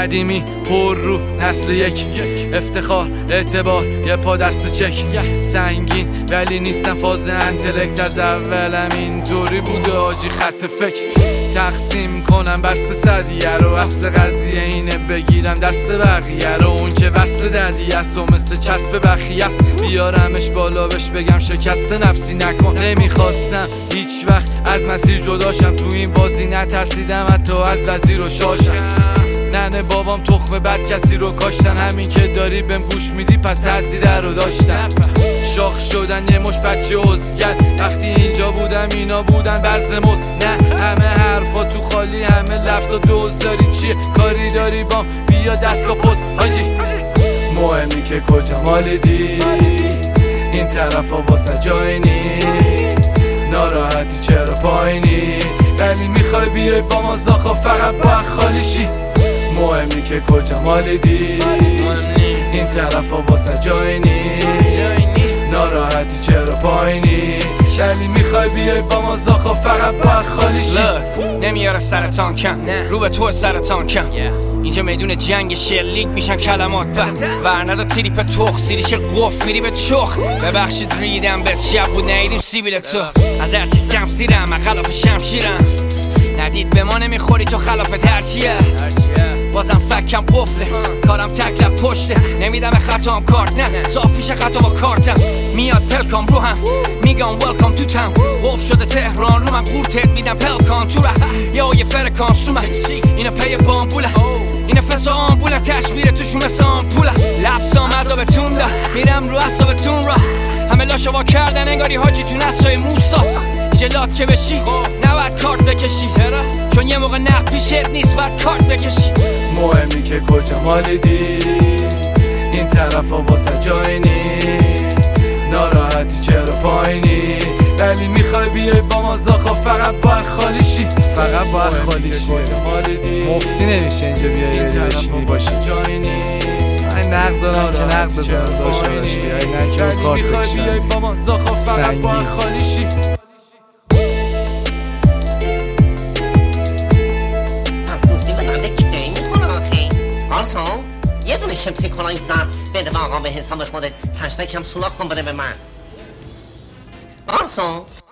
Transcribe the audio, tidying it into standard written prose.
قدیمی پر رو نسل یک افتخار اعتبار یه پا دست چک سنگین ولی نیستم فاز انتلکت از اولم اینطوری بوده آجی خط فکر تقسیم کنم بست صدیه رو اصل قضیه اینه بگیرم دست بقیه رو اون که وصل ددی است و مثل چسب بخی است بیارمش بالا بش بگم شکست نفسی نکن نمیخواستم هیچ وقت از مسیر جداشم تو این بازی نترسیدم حتی از وزیر و شاشم ننه بابام تخم بد کسی رو کاشتن همین که داری بهم گوش میدی پس تاثیر رو داشتن شاخ شدن یه مش بچه عزگر وقتی اینجا بودم اینا بودن بذر مز نه همه حرفا تو خالی همه لفظ و دوز داری چیه کاری داری بام بیا دستگاه پست حاجی مهمی که کجا مالیدی این طرفا واسه جای نی ناراحتی چرا پایینی ولی میخوای بیای با ما زاخا فقط با خالی شی مهمی که کجا مالیدی این طرفا واسه جای نی ناراحتی چرا پایینی ولی میخوای بیای با ما زاخا فقط با خالی شی نمیاره سرطان کم رو به تو سرطان کم اینجا میدون جنگ شلیک میشن کلمات ورندا تریپ تخ سیریش قف میری به چخ ببخشید ریدم به شب بود نیدیم سیبیل تو از هرچی سمسیرم من خلاف شمشیرم ندید به ما نمیخوری تو خلافت هرچیه بازم فکم قفله کارم تکلب پشته نمیدم خطام کارت نه صافیش خطا با کارتم میاد پلکام رو هم میگم ولکام تو تاون قف شده تهران رو من قورتت میدم پلکان تو ره یا یه فرکانس رو من اینا پی بامبوله این فسا آمبوله تشبیره توشون سامپوله لفظام عذابتون ده میرم رو عصابتون را همه لاشو وا کردن انگاری حاجی تو نسای موساس جلات که بشی نباید کارت بکشی چون یه موقع نه پیشت نیست باید کارت بکشی مهمی که کجا مالیدی این طرفا واسه جای نی ناراحتی چرا پایینی ولی میخوای بیای با ما زاخا فقط باید خالی شی فقط باید خالی شی مفتی نمیشه اینجا بیای بشینی باشی جای نی این نقد دارم که نقد دارم داشته باشی نه که کارت میخوای بیای با ما زاخا فقط باید خالی شی یه دونه شمسی کلاه زن بده به آقا به حساب خودت تشنکم سولاک کن بده به من.